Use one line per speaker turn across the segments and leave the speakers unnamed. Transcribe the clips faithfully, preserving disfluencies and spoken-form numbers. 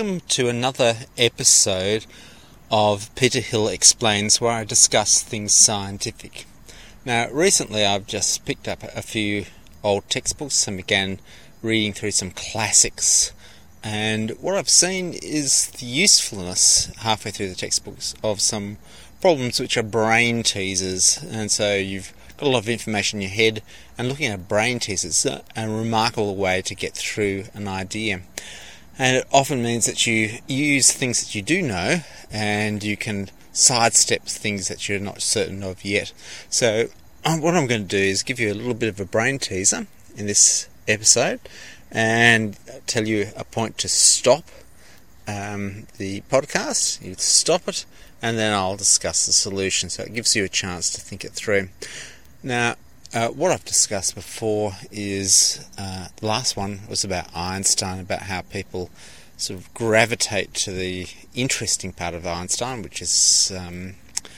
welcome to another episode of Peter Hill Explains, where I discuss things scientific. Now, recently I've just picked up a few old textbooks and began reading through some classics, and what I've seen is the usefulness, halfway through the textbooks, of some problems which are brain teasers. And so you've got a lot of information in your head, and looking at brain teasers is a remarkable way to get through an idea. And it often means that you use things that you do know, and you can sidestep things that you're not certain of yet. So um, what I'm going to do is give you a little bit of a brain teaser in this episode, and tell you a point to stop um, the podcast. You stop it, and then I'll discuss the solution. So it gives you a chance to think it through. Now, Uh, what I've discussed before is, uh, the last one was about Einstein, about how people sort of gravitate to the interesting part of Einstein, which is um,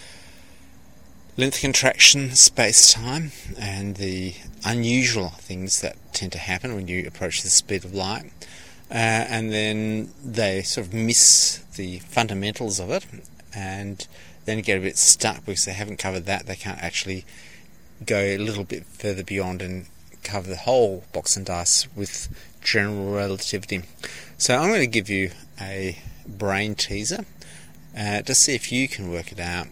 length contraction, space-time, and the unusual things that tend to happen when you approach the speed of light. Uh, and then they sort of miss the fundamentals of it, and then get a bit stuck because they haven't covered that. They can't actually go a little bit further beyond and cover the whole box and dice with general relativity. So I'm going to give you a brain teaser uh, to see if you can work it out.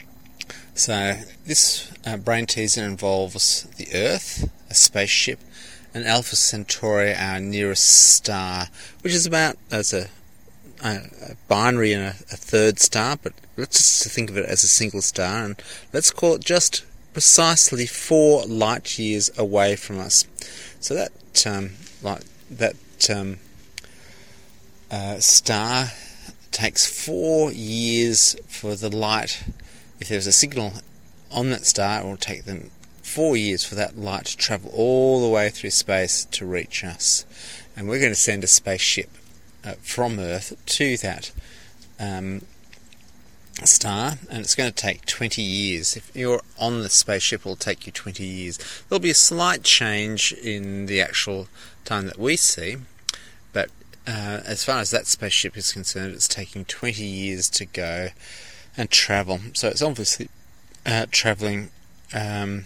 So this uh, brain teaser involves the Earth, a spaceship, and Alpha Centauri, our nearest star, which is about as a, a, a binary and a, a third star, but let's just think of it as a single star, and let's call it just precisely four light years away from us. So that um, like that um, uh, star takes four years for the light. If there's a signal on that star, it will take them four years for that light to travel all the way through space to reach us. And we're going to send a spaceship uh, from Earth to that um, star, and it's going to take twenty years. If you're on the spaceship, it'll take you twenty years. There'll be a slight change in the actual time that we see, but uh, as far as that spaceship is concerned, it's taking twenty years to go and travel. So it's obviously uh, travelling um,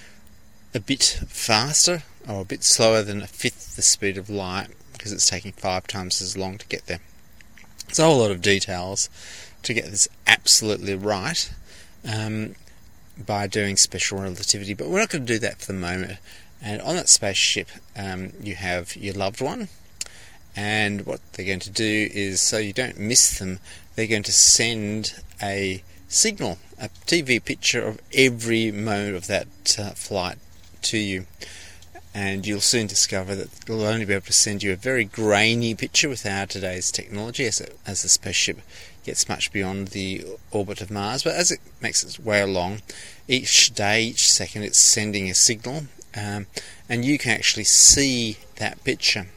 a bit faster, or a bit slower than a fifth the speed of light, because it's taking five times as long to get there. There's a whole lot of details to get this absolutely right um, by doing special relativity, but we're not going to do that for the moment. And on that spaceship um, you have your loved one, and what they're going to do is, so you don't miss them, they're going to send a signal, a T V picture of every moment of that uh, flight to you. And you'll soon discover that they'll only be able to send you a very grainy picture without today's technology, as, it, as the spaceship gets much beyond the orbit of Mars. But as it makes its way along, each day, each second, it's sending a signal, um, and you can actually see that picture.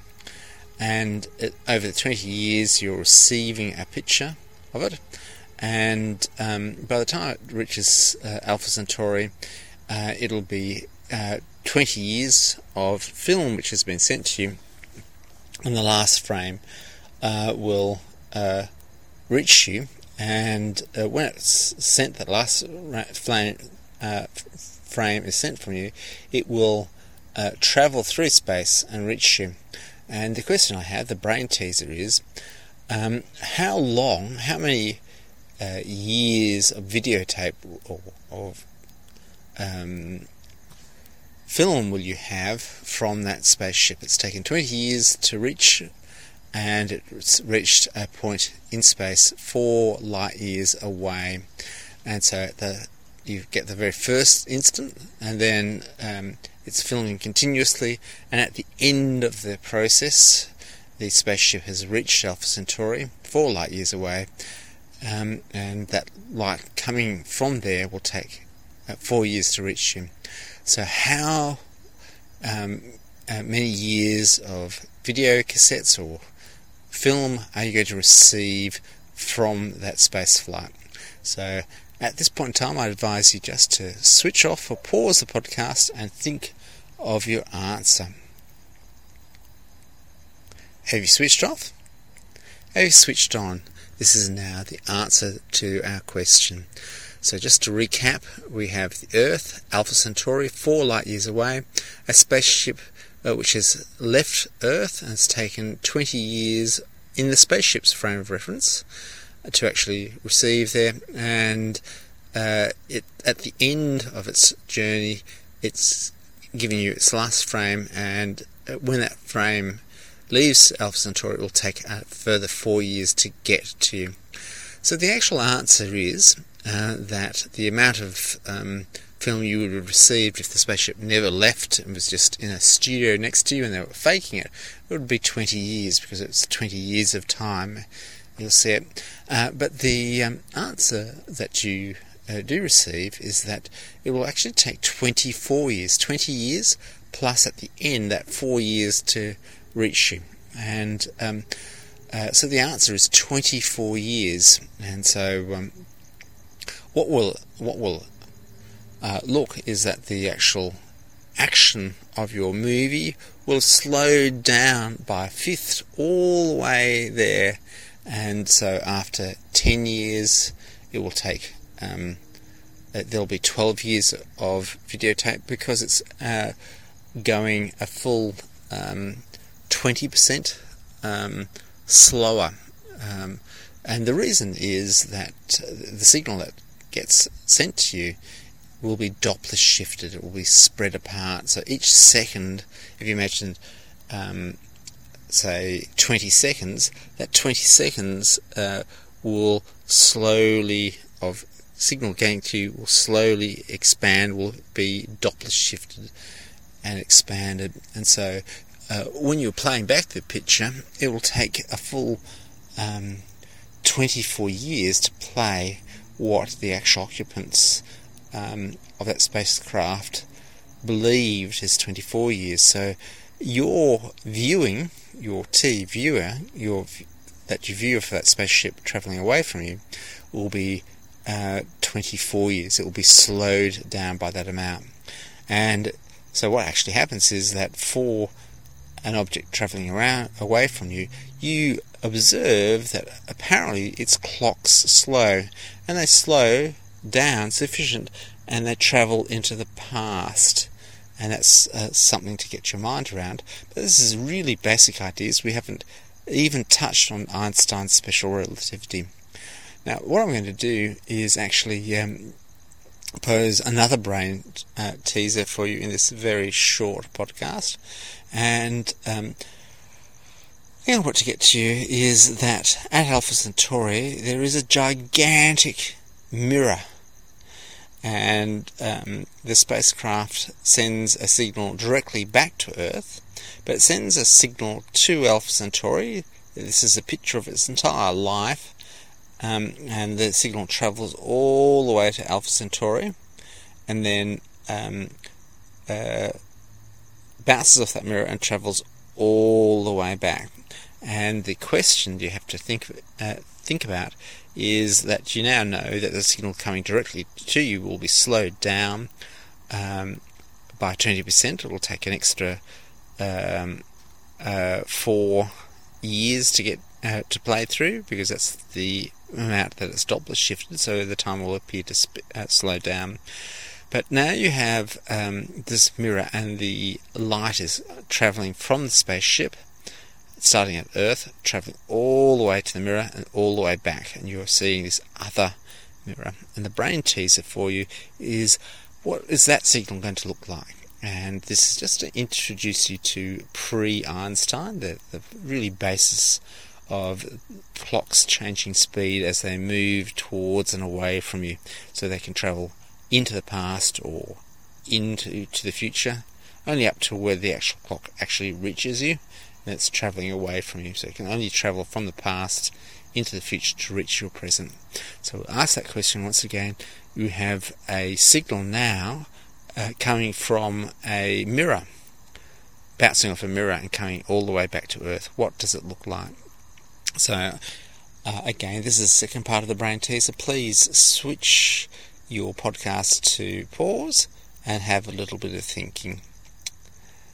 And it, over the twenty years, you're receiving a picture of it, and um, by the time it reaches uh, Alpha Centauri, uh, it'll be uh, twenty years of film which has been sent to you, and the last frame uh, will uh, reach you, and uh, when it's sent, that last flame, uh, frame is sent from you, it will uh, travel through space and reach you. And the question I have, the brain teaser, is um, how long, how many uh, years of videotape or of um, film will you have from that spaceship? It's taken twenty years to reach, and it's reached a point in space four light years away. And so the, you get the very first instant, and then um, it's filming continuously, and at the end of the process, the spaceship has reached Alpha Centauri, four light years away, um, and that light coming from there will take uh, four years to reach you. So how um, uh, many years of video cassettes or film are you going to receive from that space flight? So at this point in time, I advise you just to switch off or pause the podcast and think of your answer. Have you switched off? Have you switched on? This is now the answer to our question. So just to recap, we have the Earth, Alpha Centauri, four light years away, a spaceship uh, which has left Earth and has taken twenty years in the spaceship's frame of reference to actually receive there, and uh, it at the end of its journey, it's giving you its last frame, and when that frame leaves Alpha Centauri, it will take a further four years to get to you. So the actual answer is uh, that the amount of um, film you would have received if the spaceship never left and was just in a studio next to you and they were faking it, it would be twenty years, because it's twenty years of time. You'll see it. Uh, but the um, answer that you uh, do receive is that it will actually take twenty-four years. twenty years plus at the end that four years to reach you. And um, uh, so the answer is twenty-four years. And so um, what will what will uh, look is that the actual action of your movie will slow down by a fifth all the way there. And so after ten years, it will take, um, uh, there'll be twelve years of videotape, because it's uh, going a full um, twenty percent um, slower. Um, and the reason is that the signal that gets sent to you will be Doppler shifted, it will be spread apart. So each second, if you imagine, um, say twenty seconds, that twenty seconds uh, will slowly, of signal going to you, will slowly expand, will be Doppler shifted and expanded. And so uh, when you're playing back the picture, it will take a full um, twenty-four years to play what the actual occupants um, of that spacecraft believed is twenty-four years. So your viewing, your T viewer, your that you view for that spaceship travelling away from you, will be uh, twenty-four years. It will be slowed down by that amount. And so what actually happens is that for an object travelling around away from you, you observe that apparently its clocks slow, and they slow down sufficient, and they travel into the past. And that's uh, something to get your mind around. But this is really basic ideas. We haven't even touched on Einstein's special relativity. Now, what I'm going to do is actually um, pose another brain uh, teaser for you in this very short podcast. And um, the other what to get to you is that at Alpha Centauri there is a gigantic mirror. And um, the spacecraft sends a signal directly back to Earth, but it sends a signal to Alpha Centauri. This is a picture of its entire life, um, and the signal travels all the way to Alpha Centauri, and then um, uh, bounces off that mirror and travels all the way back. And the question you have to think uh, think about is that you now know that the signal coming directly to you will be slowed down um, by twenty percent. It will take an extra um, uh, four years to get uh, to play through, because that's the amount that it's Doppler shifted, so the time will appear to sp- uh, slow down. But now you have um, this mirror, and the light is travelling from the spaceship, starting at Earth, travelling all the way to the mirror and all the way back, and you're seeing this other mirror. And the brain teaser for you is, what is that signal going to look like? And this is just to introduce you to pre-Einstein, the, the really basis of clocks changing speed as they move towards and away from you, so they can travel into the past or into to the future, only up to where the actual clock actually reaches you. It's travelling away from you, so it can only travel from the past into the future to reach your present. So we'll ask that question once again. You have a signal now uh, coming from a mirror, bouncing off a mirror and coming all the way back to Earth. What does it look like? So uh, again, this is the second part of the brain teaser. Please switch your podcast to pause and have a little bit of thinking.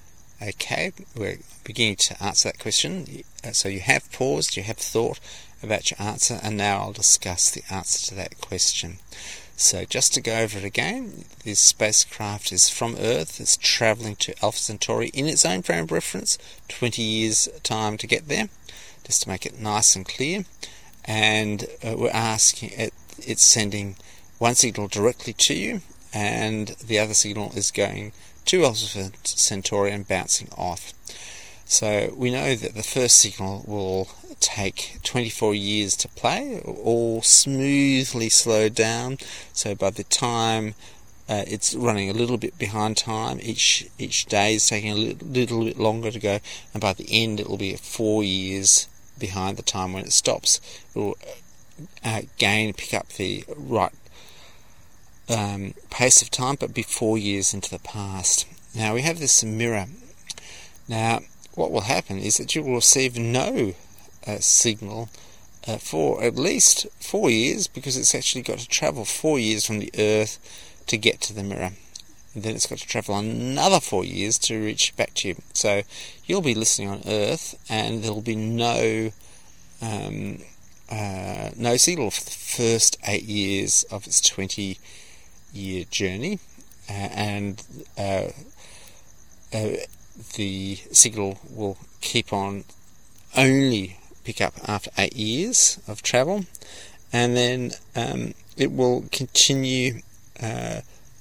Okay, we're beginning to answer that question. So you have paused, you have thought about your answer, and now I'll discuss the answer to that question. So just to go over it again, this spacecraft is from Earth, it's travelling to Alpha Centauri in its own frame of reference, twenty years time to get there, just to make it nice and clear. And uh, we're asking, it, it's sending one signal directly to you, and the other signal is going to Alpha Centauri and bouncing off. So we know that the first signal will take twenty-four years to play, all smoothly slowed down. So by the time uh, it's running a little bit behind time, each each day is taking a little, little bit longer to go, and by the end it will be four years behind the time when it stops. It will uh, again pick up the right um, pace of time, but be four years into the past. Now we have this mirror. Now what will happen is that you will receive no uh, signal uh, for at least four years, because it's actually got to travel four years from the Earth to get to the mirror. And then it's got to travel another four years to reach back to you. So you'll be listening on Earth, and there'll be no um, uh, no signal for the first eight years of its twenty-year journey, uh, and uh, uh, the signal will keep on only pick up after eight years of travel, and then um, it will continue uh,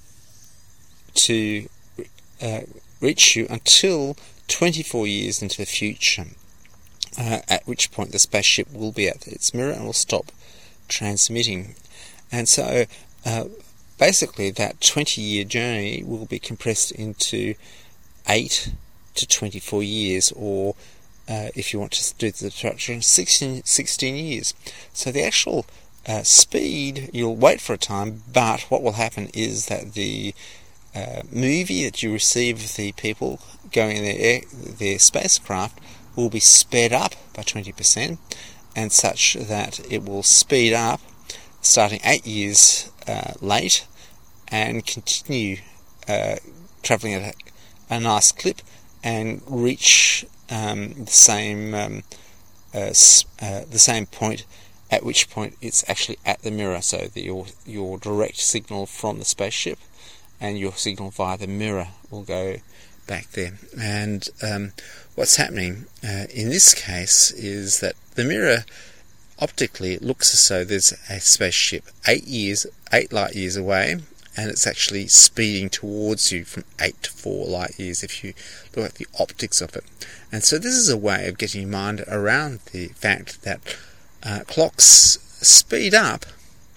to uh, reach you until twenty-four years into the future, uh, at which point the spaceship will be at its mirror and will stop transmitting. And so uh, basically that twenty-year journey will be compressed into eight to twenty-four years, or uh, if you want to do the subtraction, sixteen, sixteen years. So the actual uh, speed, you'll wait for a time, but what will happen is that the uh, movie that you receive of the people going in their, air, their spacecraft will be sped up by twenty percent, and such that it will speed up starting eight years uh, late and continue uh, travelling at a a nice clip and reach um, the same um, uh, uh, the same point, at which point it's actually at the mirror. So the, your your direct signal from the spaceship and your signal via the mirror will go back there. And um, what's happening uh, in this case is that the mirror optically looks as though there's a spaceship eight years, eight light years away, and it's actually speeding towards you from eight to four light years if you look at the optics of it. And so this is a way of getting your mind around the fact that uh, clocks speed up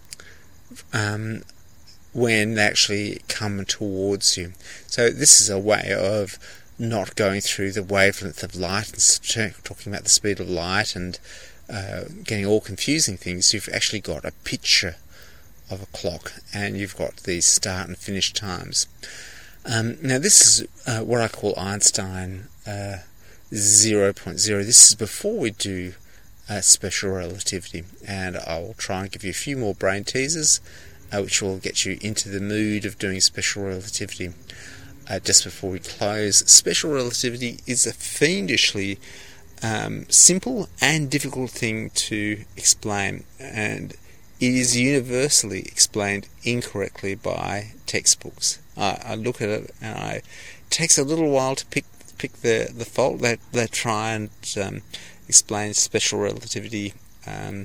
um, when they actually come towards you. So this is a way of not going through the wavelength of light and talking about the speed of light and uh, getting all confusing things. You've actually got a picture of a clock, and you've got these start and finish times. Um, now this is uh, what I call Einstein uh, zero point zero. This is before we do uh, special relativity, and I will try and give you a few more brain teasers uh, which will get you into the mood of doing special relativity. Uh, just before we close, special relativity is a fiendishly um, simple and difficult thing to explain, and it is universally explained incorrectly by textbooks. I, I look at it, and I, it takes a little while to pick pick the, the fault. They, they try and um, explain special relativity um,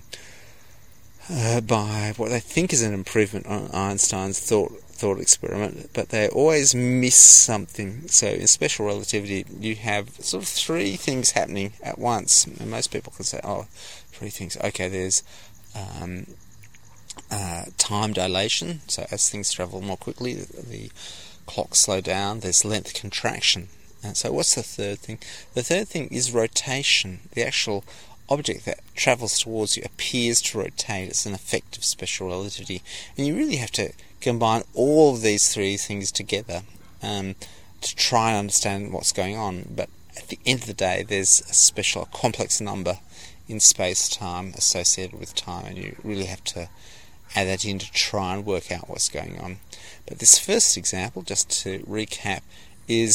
uh, by what they think is an improvement on Einstein's thought thought experiment, but they always miss something. So in special relativity, you have sort of three things happening at once, and most people can say, "Oh, three things." Okay, there's um, Uh, time dilation, so as things travel more quickly, the clocks slow down. There's length contraction. And so what's the third thing? The third thing is rotation. The actual object that travels towards you appears to rotate. It's an effect of special relativity. And you really have to combine all of these three things together um, to try and understand what's going on. But at the end of the day, there's a special, a complex number in space-time associated with time, and you really have to add that in to try and work out what's going on. But this first example, just to recap, is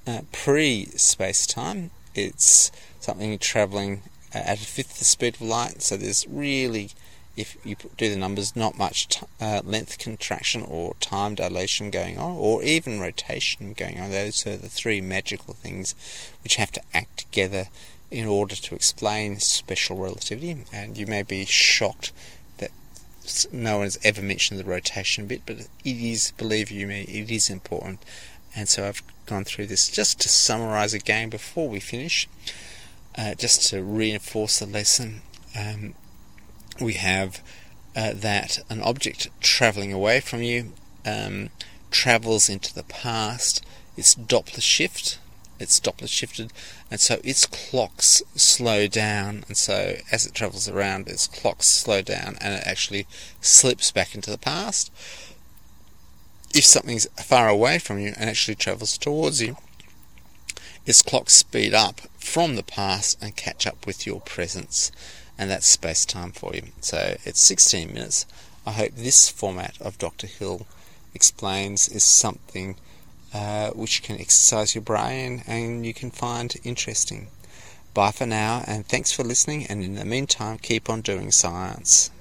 uh, pre-space-time. It's something travelling uh, at a fifth the speed of light, so there's really, if you do the numbers, not much t- uh, length contraction or time dilation going on, or even rotation going on. Those are the three magical things which have to act together in order to explain special relativity. And you may be shocked that no one's ever mentioned the rotation bit, but it is, believe you me, it is important. And so I've gone through this just to summarise again before we finish, uh, just to reinforce the lesson. Um, we have uh, that an object travelling away from you um, travels into the past. It's Doppler shift. It's Doppler shifted, and so its clocks slow down, and so as it travels around, its clocks slow down, and it actually slips back into the past. If something's far away from you and actually travels towards you, its clocks speed up from the past and catch up with your presence, and that's space-time for you. So it's sixteen minutes. I hope this format of Doctor Hill Explains is something uh, which can exercise your brain and you can find interesting. Bye for now, and thanks for listening, and in the meantime, keep on doing science.